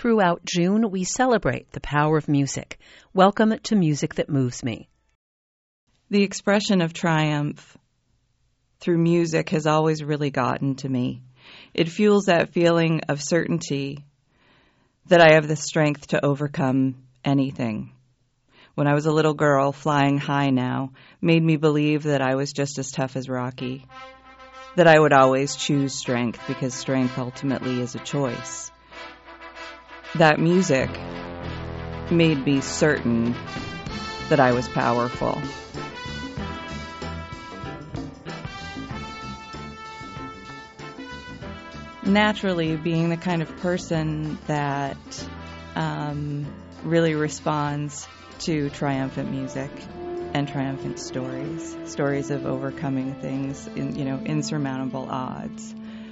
throughout June, we celebrate the power of music. Welcome to Music That Moves Me. The expression of triumph through music has always really gotten to me. It fuels that feeling of certainty that I have the strength to overcome anything. When I was a little girl, Flying High Now made me believe that I was just as tough as Rocky, that I would always choose strength because strength ultimately is a choice. That music made me certain that I was powerful. Naturally, being the kind of person that really responds to triumphant music and triumphant stories of overcoming things in, insurmountable odds,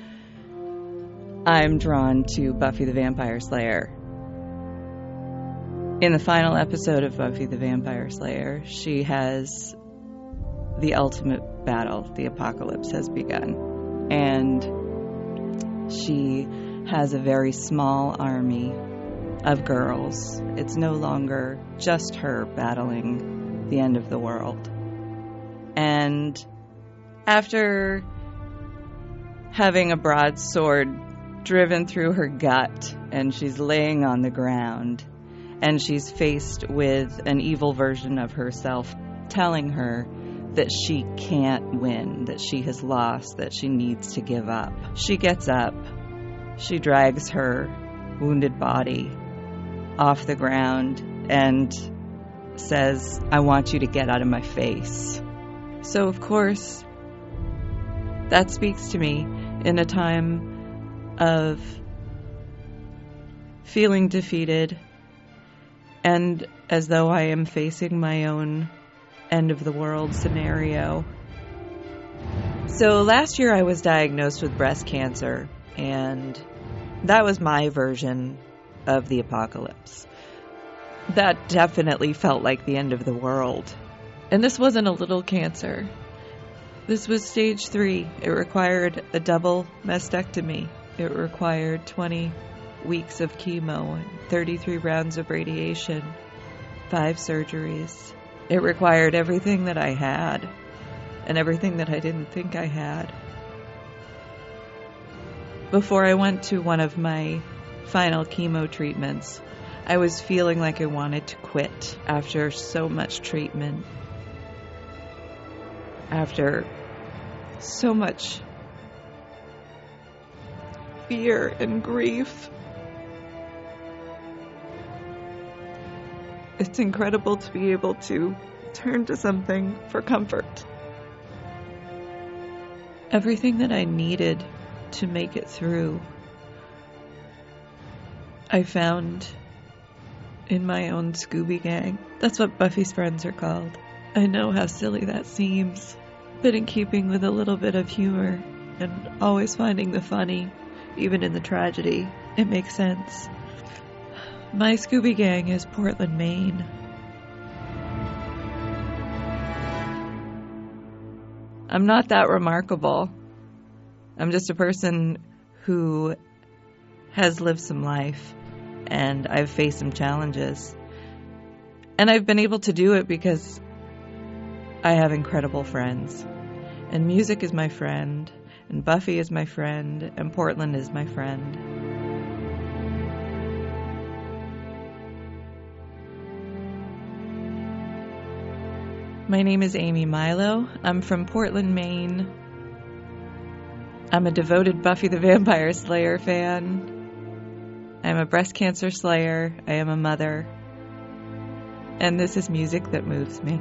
I'm drawn to Buffy the Vampire Slayer. In the final episode of Buffy the Vampire Slayer, she has the ultimate battle. The apocalypse has begun. And she has a very small army of girls. It's no longer just her battling the end of the world. And after having a broadsword driven through her gut, and she's laying on the ground, and she's faced with an evil version of herself telling her that she can't win, that she has lost, that she needs to give up. She gets up. She drags her wounded body off the ground and says, "I want you to get out of my face." So, of course, that speaks to me in a time of feeling defeated and as though I am facing my own end of the world scenario. So last year I was diagnosed with breast cancer, and that was my version of the apocalypse. That definitely felt like the end of the world. And this wasn't a little cancer. This was stage 3. It required a double mastectomy. It required 20 weeks of chemo and 33 rounds of radiation, 5 surgeries. It required everything that I had and everything that I didn't think I had. Before I went to one of my final chemo treatments, I was feeling like I wanted to quit after so much treatment, after so much fear and grief. It's incredible to be able to turn to something for comfort. Everything that I needed to make it through, I found in my own Scooby Gang. That's what Buffy's friends are called. I know how silly that seems, but in keeping with a little bit of humor and always finding the funny, even in the tragedy, it makes sense. My Scooby Gang is Portland, Maine. I'm not that remarkable. I'm just a person who has lived some life, and I've faced some challenges. And I've been able to do it because I have incredible friends. And music is my friend, and Buffy is my friend, and Portland is my friend. My name is Amy Milo. I'm from Portland, Maine. I'm a devoted Buffy the Vampire Slayer fan. I'm a breast cancer slayer. I am a mother. And this is music that moves me.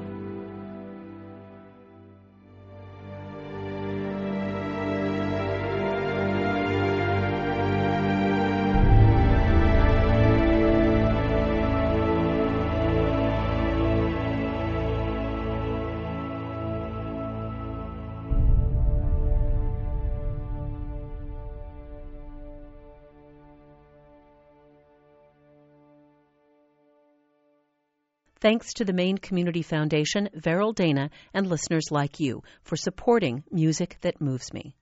Thanks to the Maine Community Foundation, Veril Dana, and listeners like you for supporting Music That Moves Me.